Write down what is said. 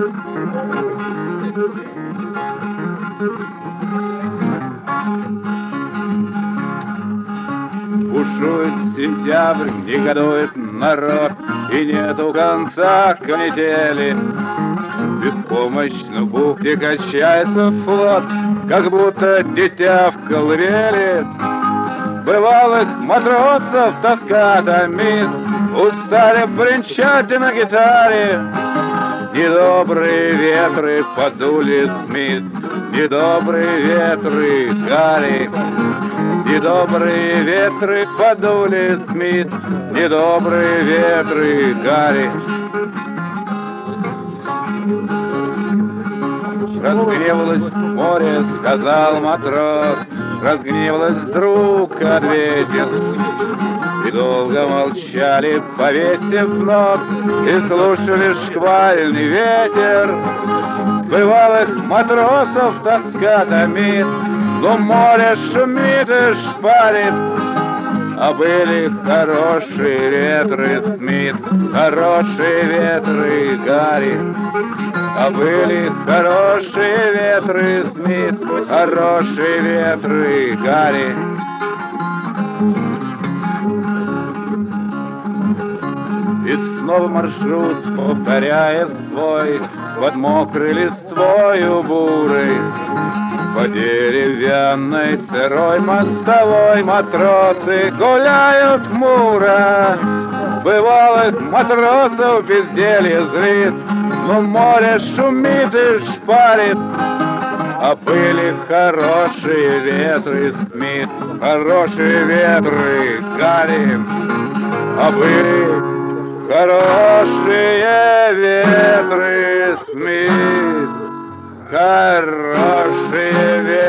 Бушует сентябрь, негодует народ, и нету конца канители. Беспомощно в бухте качается флот, как будто дитя в колыбели. Бывалых матросов тоска томит, устали бренчать на гитаре. Недобрые ветры подули Смит, недобрые ветры Гарри. Недобрые ветры подули Смит, недобрые ветры Гарри. Разгневалось море, сказал матрос, разгневалось, друг ответил. И долго молчали, повесив нос, и слушали шквальный ветер. Бывалых матросов тоска томит, но море шумит и шпарит. А были хорошие ветры Смит, хорошие ветры Гарри. А были хорошие ветры Смит, хорошие ветры Гарри. И снова маршрут, повторяя свой, под мокрой листвою бурой. По деревянной сырой мостовой матросы гуляют хмуро. Бывалых матросов безделье злит, но море шумит и шпарит. А были хорошие ветры Смит, хорошие ветры Гарри. А были хорошие ветры Смит, хорошие ветры